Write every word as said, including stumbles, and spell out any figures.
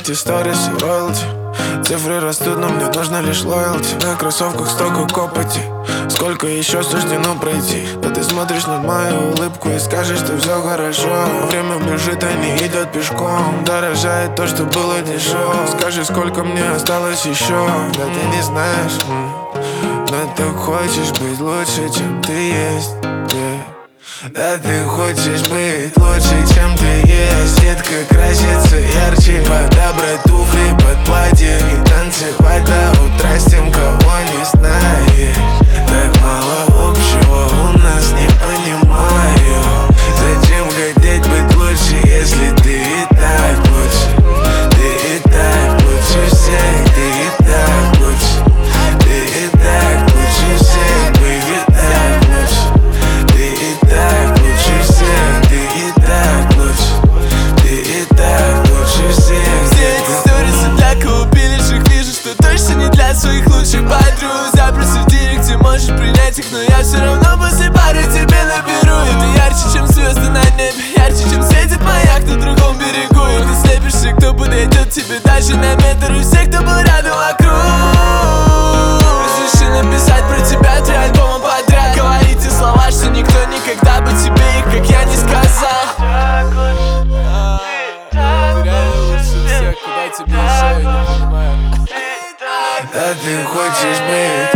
эти сторисы, роялти. Цифры растут, но мне нужно лишь лоялти. На кроссовках столько копоти, сколько еще суждено пройти. Да ты смотришь на мою улыбку и скажешь, что все хорошо. Время бежит, а не идет пешком. Дорожает то, что было дешево. Скажи, сколько мне осталось еще. Да ты не знаешь, но ты хочешь быть лучше, чем ты есть, yeah. Да ты хочешь быть лучше, чем ты есть. Сетка красится ярче, подобрать туфли под платье и танцевать до утра с тем, кого не знаешь. Так мало общего у нас, не понимаю. Зачем хотеть быть лучше, если ты и так лучше? Ты и так лучше всех, ты и так лучше. Ты и так лучше всех, baby, так лучше. Ты и так лучше всех, ты и так лучше. Ты и так лучше всех. Все эти сторисы для кого пилишь, вижу, что точно не для своих лучших подруг. Запросы в директе, можешь принять их, но я все равно после пары тебе наберу. Это ярче, чем звезды на небе, ярче, чем светит маяк на другом берегу. И ты слепишься, кто подойдет тебе даже на метр. И все, кто был рядом вокруг. Разреши написать про тебя три альбома подряд. Говорите слова, что никто никогда бы тебе их, как я, не сказал. Ты реально лучше всех, куда тебе еще, я не понимаю. Да ты хочешь быть